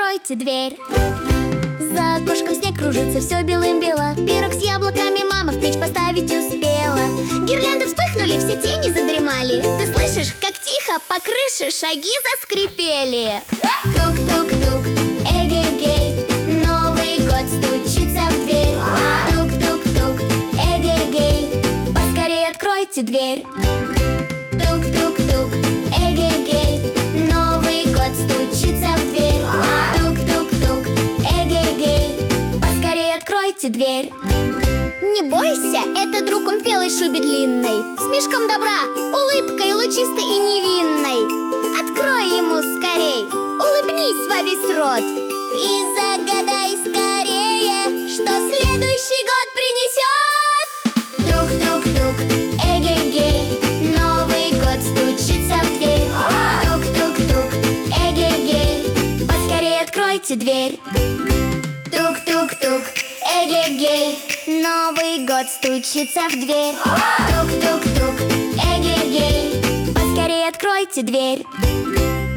откройте дверь. За окошком снег кружится, все белым-бело. Пирог с яблоками мама в печь поставить успела. Гирлянды вспыхнули, все тени задремали. Ты слышишь, как тихо по крыше шаги заскрипели. Тук-тук-тук, эгегей, Новый год стучится в дверь. Тук-тук-тук, эгегей, поскорей откройте дверь. Тук-тук-тук, эгегей, Новый год стучится в дверь. Тук-тук-тук, эгегей, поскорей откройте дверь. Не бойся, это друг, он в белой шубе длинной, с мешком добра, улыбкой лучистой и невинной. Открой ему скорей, улыбнись во весь рот и загадай скорее, что следующий год принесет. Тук-тук-тук, эгегей, Новый год стучится в дверь. Тук-тук-тук, эгегей, поскорей откройте дверь. Тук-тук-тук, эгегей, Новый год стучится в дверь. Тук-тук-тук, эгегей, поскорей откройте дверь.